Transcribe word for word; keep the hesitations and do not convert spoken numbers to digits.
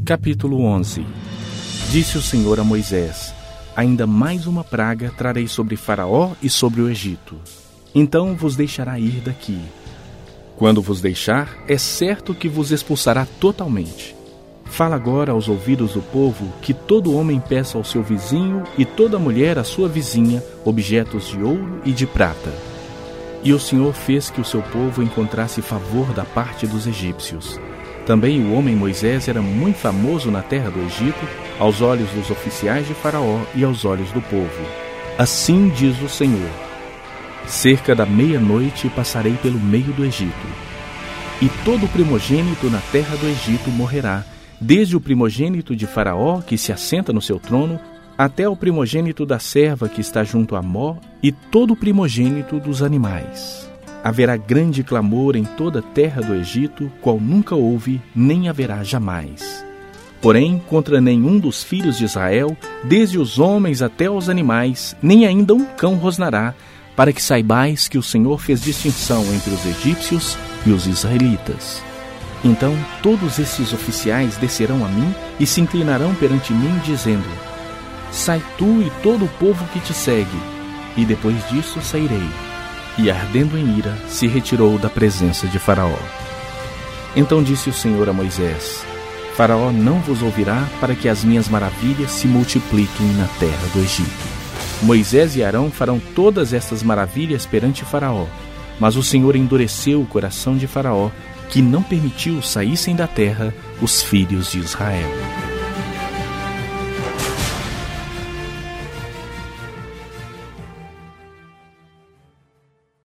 Capítulo onze. Disse o Senhor a Moisés: ainda mais uma praga trarei sobre Faraó e sobre o Egito. Então vos deixará ir daqui. Quando vos deixar, é certo que vos expulsará totalmente. Fala agora aos ouvidos do povo que todo homem peça ao seu vizinho e toda mulher à sua vizinha objetos de ouro e de prata. E o Senhor fez que o seu povo encontrasse favor da parte dos egípcios. Também o homem Moisés era muito famoso na terra do Egito, aos olhos dos oficiais de Faraó e aos olhos do povo. Assim diz o Senhor: cerca da meia-noite passarei pelo meio do Egito, e todo primogênito na terra do Egito morrerá, desde o primogênito de Faraó, que se assenta no seu trono, até o primogênito da serva que está junto a Mó, e todo o primogênito dos animais. Haverá grande clamor em toda a terra do Egito, qual nunca houve, nem haverá jamais. Porém, contra nenhum dos filhos de Israel, desde os homens até os animais, nem ainda um cão rosnará, para que saibais que o Senhor fez distinção entre os egípcios e os israelitas. Então todos esses oficiais descerão a mim e se inclinarão perante mim, dizendo: sai tu e todo o povo que te segue. E depois disso sairei. E ardendo em ira, se retirou da presença de Faraó. Então disse o Senhor a Moisés: Faraó não vos ouvirá, para que as minhas maravilhas se multipliquem na terra do Egito. Moisés e Arão farão todas estas maravilhas perante Faraó, mas o Senhor endureceu o coração de Faraó, que não permitiu saíssem da terra os filhos de Israel.